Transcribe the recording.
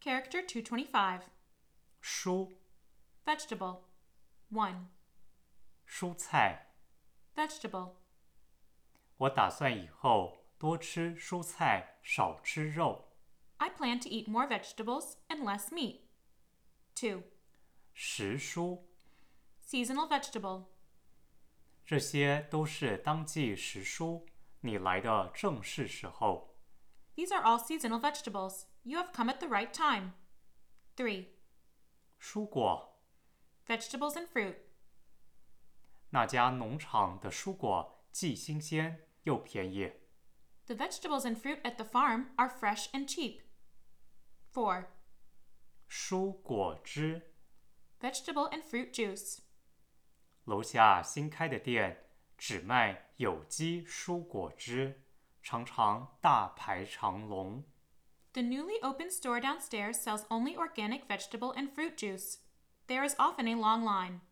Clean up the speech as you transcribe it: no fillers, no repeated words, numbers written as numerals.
Character 225. 蔬 Vegetable. 1. 蔬菜。 Vegetable. 我打算以后多吃蔬菜，少吃肉。 I plan to eat more vegetables and less meat. 2. 时蔬 Seasonal vegetable. 这些都是当季时蔬，你来的正是时候。 These are all seasonal vegetables. You have come at the right time. 3. 蔬果 Vegetables and fruit. 那家农场的蔬果既新鲜又便宜。 The vegetables and fruit at the farm are fresh and cheap. 4. 蔬果汁 Vegetable and fruit juice. 楼下新开的店只卖有机蔬果汁，常常大排长龙。 The newly opened store downstairs sells only organic vegetable and fruit juice. There is often a long line.